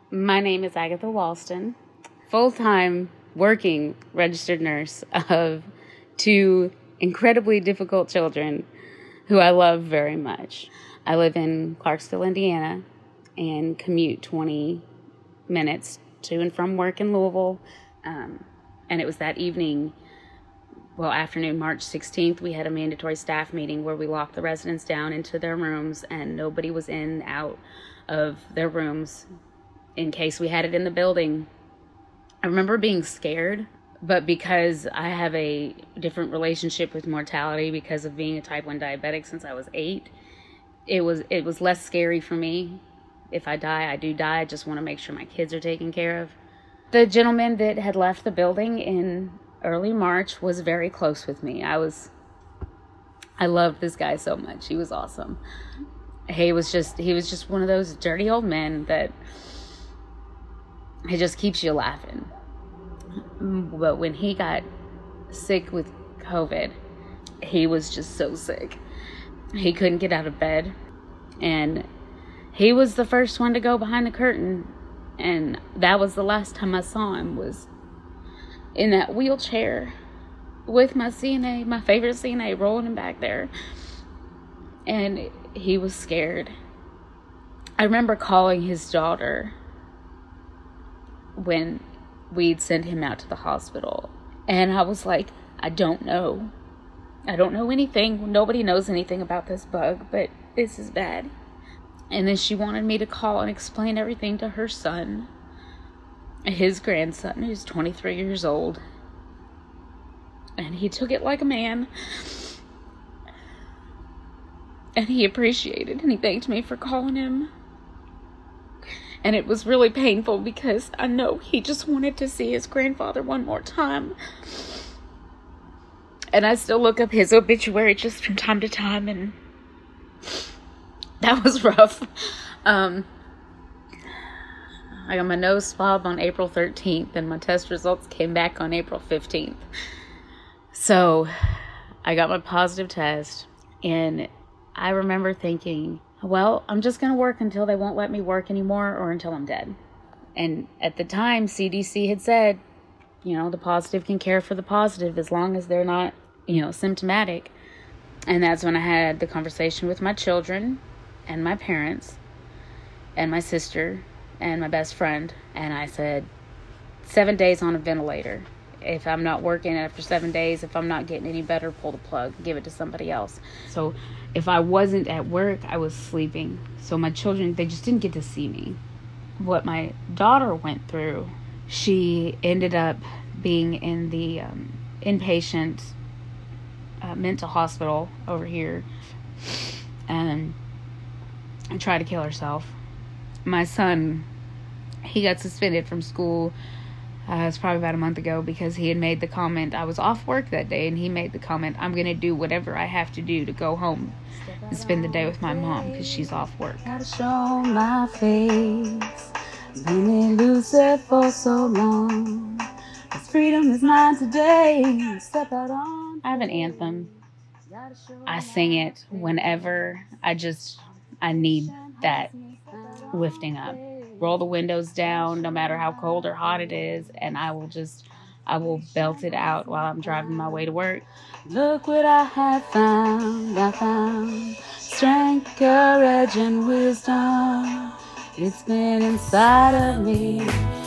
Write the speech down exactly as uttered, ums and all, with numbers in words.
My name is Agatha Walston, full-time working registered nurse of two incredibly difficult children who I love very much. I live in Clarksville, Indiana, and commute twenty minutes to and from work in Louisville. Um, and it was that evening, well, afternoon, March sixteenth, we had a mandatory staff meeting where we locked the residents down into their rooms, and nobody was in, out of their rooms in case we had it in the building. I remember being scared, but because I have a different relationship with mortality because of being a type one diabetic since I was eight, it was it was less scary for me. If I die, I do die. I just want to make sure my kids are taken care of. The gentleman that had left the building in early March was very close with me. I was, I loved this guy so much. He was awesome. He was just, he was just one of those dirty old men that he just keeps you laughing. But when he got sick with COVID, he was just so sick. He couldn't get out of bed. And he was the first one to go behind the curtain. And that was the last time I saw him, was in that wheelchair with my C N A, my favorite C N A, rolling him back there. And he was scared. I remember calling his daughter when we'd send him out to the hospital. And I was like, I don't know. I don't know anything. Nobody knows anything about this bug, but this is bad. And then she wanted me to call and explain everything to her son, his grandson, who's twenty-three years old. And he took it like a man. And he appreciated, and he thanked me for calling him. And it was really painful because I know he just wanted to see his grandfather one more time. And I still look up his obituary just from time to time, and that was rough. Um, I got my nose swabbed on April thirteenth, and my test results came back on April fifteenth. So I got my positive test, and I remember thinking, well, I'm just going to work until they won't let me work anymore or until I'm dead. And at the time, C D C had said, you know, the positive can care for the positive as long as they're not, you know, symptomatic. And that's when I had the conversation with my children and my parents and my sister and my best friend. And I said, seven days on a ventilator. If I'm not working after seven days, if I'm not getting any better, pull the plug, give it to somebody else. So if I wasn't at work, I was sleeping. So my children, they just didn't get to see me. What my daughter went through, she ended up being in the um, inpatient uh, mental hospital over here and tried to kill herself. My son, he got suspended from school. Uh, it was probably about a month ago because he had made the comment. I was off work that day, and he made the comment, I'm going to do whatever I have to do to go home and spend the day with my mom because she's off work. Gotta show my face, been elusive for so long. This freedom is mine today. Step out on. I have an anthem. I sing it whenever I just, I need that lifting up. Roll the windows down, no matter how cold or hot it is, and I will just, I will belt it out while I'm driving my way to work. Look what I have found, I found strength, courage, and wisdom. It's been inside of me.